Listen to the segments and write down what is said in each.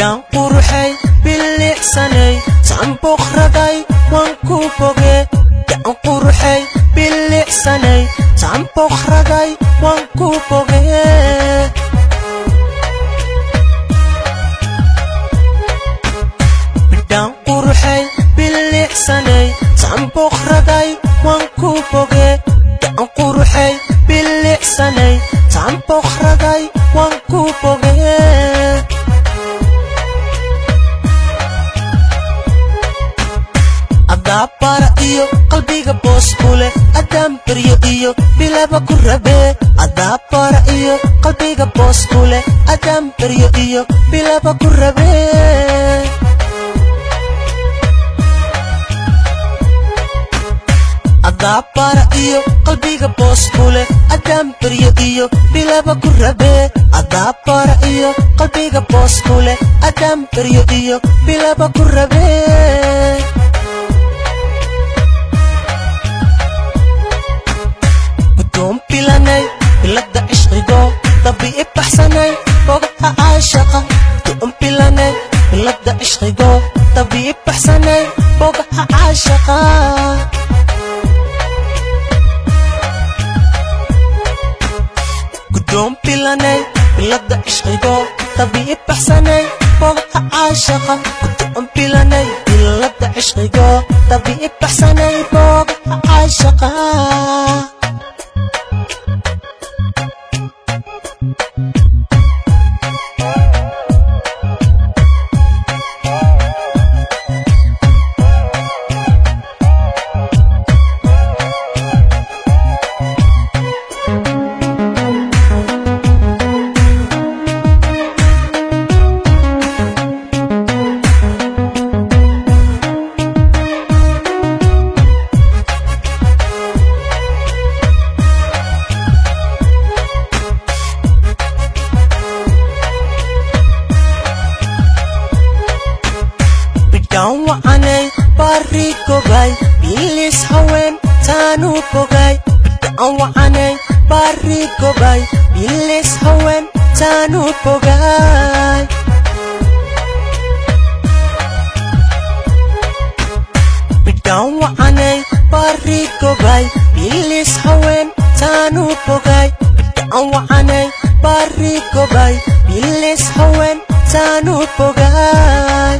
bidhaan quruxay bilicsanay sambok ragay waan ku boge bidhaan quruxay bilicsanay sambok ragay waan ku boge bidhaan quruxay bilicsanay sambok ragay waan ku boge bidhaan quruxay bilicsanay sambok ragay waan ku boge adabara iyo qalbiga boos kule adaan baryo iyo bilaba ku rabe adabara iyo qalbiga boos kule adaan baryo iyo bilaba ku rabe adabara iyo qalbiga boos kule adaan baryo iyo bilaba ku rabe adabara iyo qalbiga boos kule adaan baryo iyo bilaba ku rabe pilanay bilada ishqigo dabi'i baxsanay bogaha caashaqa pilanay bilada ishqigo dabi'i baxsanay bogaha caashaqa guddoon pilanay bilada ishqigo dabi'i baxsanay bogaha caashaqa guddoon pilanay bilada ishqigo dabi'i baxsanay bogaha caashaqa bidhaan wacanay bari gogay bilis haween taanu bogay bidhaan wacanay bari gogay bilis haween taanu bogay bidhaan wacanay bari gogay bilis haween taanu bogay bidhaan wacanay bari gogay bilis haween taanu bogay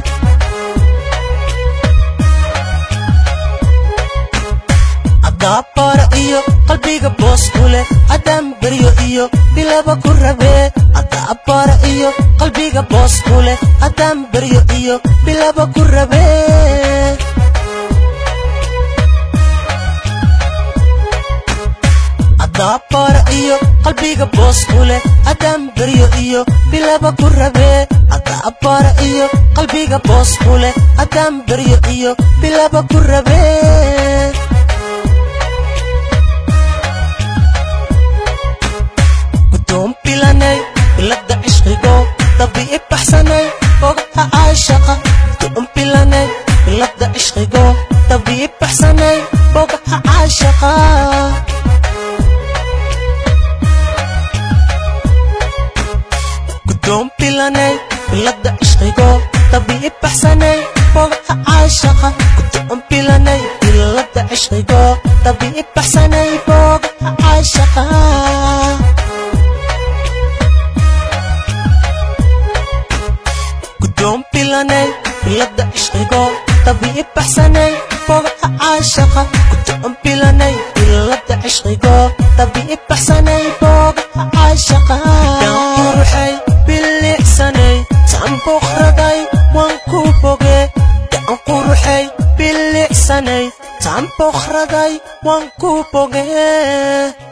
adabara iyo qalbiga boos kule adaan baryo iyo bilaba ku rabe adabara iyo qalbiga boos kule adaan baryo iyo bilaba ku rabe adabara iyo qalbiga boos kule adaan baryo iyo bilaba ku rabe adabara iyo qalbiga boos kule adaan baryo iyo bilaba ku rabe pilanay bilada ishqigo dabi'i baxsanay bogaha caashaqa pilanay bilada ishqigo dabi'i baxsanay bogaha caashaqa guddoon pilanay bilada ishqigo dabi'i baxsanay bogaha caashaqa guddoon pilanay bilada ishqigo dabi'i baxsanay bogaha caashaqa guddoon pilanay bilada ishqigo dabi'i baxsanay bogaha caashaqa guddoon pilanay bilada ishqigo dabi'i baxsanay bogaha caashaqa bidhaan quruxay bilicsanay sambok ragay waan ku boge bidhaan quruxay bilicsanay sambok ragay waan ku boge